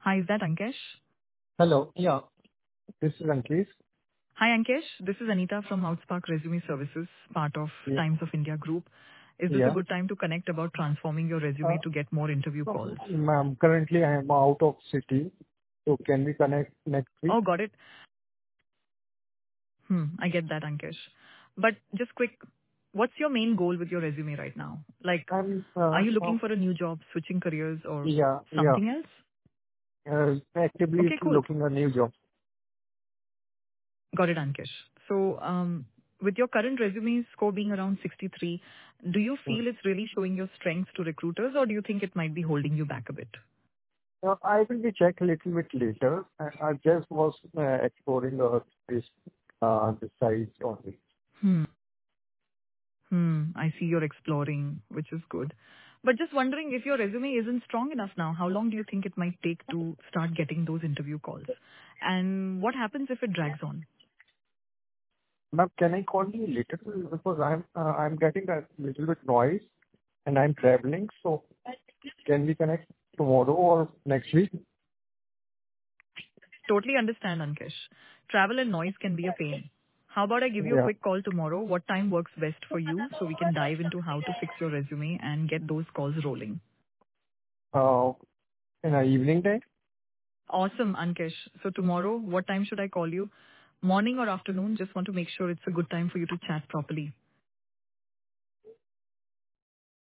Hi, is that Ankesh? Hello. Yeah, this is Ankit. Hi, Ankesh. This is Anita from Outspark Resume Services, part of Yeah. Times of India Group. Is this a Yeah. good time to connect about transforming your resume Uh, to get more interview calls? Ma'am, currently I am out of city, so can we connect next week? Oh, got it. I get that, Ankesh. But just quick, what's your main goal with your resume right now? Like, I'm, are you looking for a new job, switching careers, or yeah, yeah, something else? actively Okay, cool. looking a new job. Got it, Ankesh. So, with your current resume score being around 63, do you feel it's really showing your strengths to recruiters, or do you think it might be holding you back a bit? I will be check a little bit later. I just was exploring this site only. Hmm. I see you're exploring, which is good. But just wondering if your resume isn't strong enough now, how long do you think it might take to start getting those interview calls? And what happens if it drags on? Ma'am, can I call you later? Because I'm getting a little bit noise and I'm traveling, so can we connect tomorrow or next week? Totally understand, Ankesh. Travel and noise can be a pain. How about I give you a Yeah. quick call tomorrow? What time works best for you so we can dive into how to fix your resume and get those calls rolling? Uh, in the evening time? Awesome, Ankesh. So tomorrow, what time should I call you? Morning or afternoon? Just want to make sure it's a good time for you to chat properly.